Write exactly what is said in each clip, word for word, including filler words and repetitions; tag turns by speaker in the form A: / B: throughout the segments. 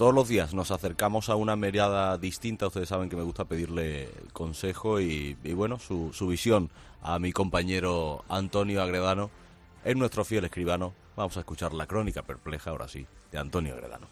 A: Todos los días nos acercamos a una mirada distinta. Ustedes saben que me gusta pedirle consejo y, y bueno, su, su visión a mi compañero Antonio Agredano. Es nuestro fiel escribano. Vamos a escuchar la crónica perpleja, ahora sí, de Antonio Agredano.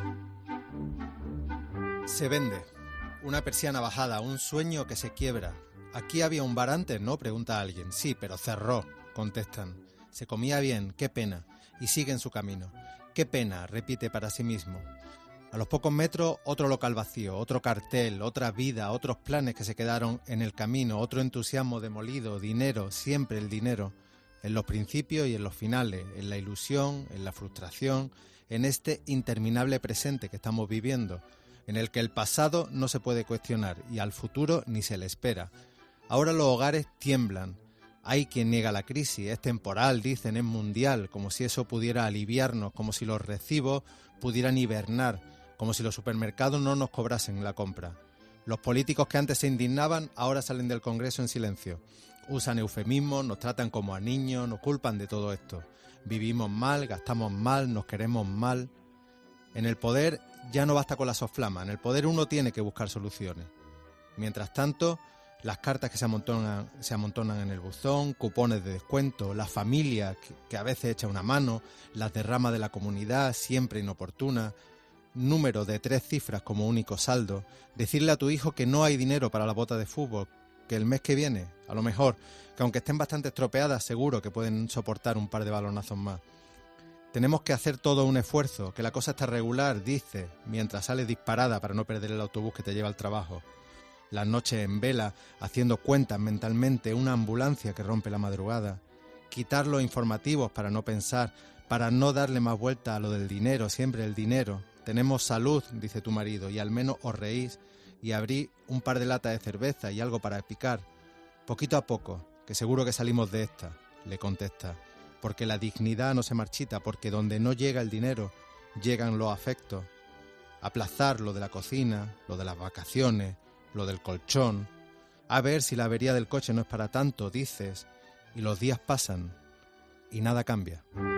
B: Se vende. Una persiana bajada, un sueño que se quiebra. Aquí había un bar antes, ¿no?, pregunta alguien. Sí, pero cerró, contestan. Se comía bien, qué pena. Y sigue en su camino. Qué pena, repite para sí mismo. A los pocos metros, otro local vacío, otro cartel, otra vida, otros planes que se quedaron en el camino, otro entusiasmo demolido, dinero, siempre el dinero, en los principios y en los finales, en la ilusión, en la frustración, en este interminable presente que estamos viviendo, en el que el pasado no se puede cuestionar y al futuro ni se le espera. Ahora los hogares tiemblan. Hay quien niega la crisis, es temporal, dicen, es mundial, como si eso pudiera aliviarnos, como si los recibos pudieran hibernar, como si los supermercados no nos cobrasen la compra. Los políticos que antes se indignaban ahora salen del Congreso en silencio. Usan eufemismos, nos tratan como a niños, nos culpan de todo esto. Vivimos mal, gastamos mal, nos queremos mal. En el poder ya no basta con la soflama, en el poder uno tiene que buscar soluciones. Mientras tanto, las cartas que se amontonan, se amontonan en el buzón, cupones de descuento, la familia que, que a veces echa una mano, las derramas de la comunidad siempre inoportunas, número de tres cifras como único saldo, decirle a tu hijo que no hay dinero para la bota de fútbol, que el mes que viene, a lo mejor, que aunque estén bastante estropeadas, seguro que pueden soportar un par de balonazos más. Tenemos que hacer todo un esfuerzo, que la cosa está regular, dice, mientras sales disparada para no perder el autobús que te lleva al trabajo. Las noches en vela, haciendo cuentas mentalmente, una ambulancia que rompe la madrugada. Quitar los informativos para no pensar, para no darle más vuelta a lo del dinero, siempre el dinero. Tenemos salud, dice tu marido, y al menos os reís, y abrí un par de latas de cerveza y algo para picar. Poquito a poco, que seguro que salimos de esta, le contesta, porque la dignidad no se marchita, porque donde no llega el dinero, llegan los afectos. Aplazar lo de la cocina, lo de las vacaciones, lo del colchón. A ver si la avería del coche no es para tanto, dices, y los días pasan y nada cambia.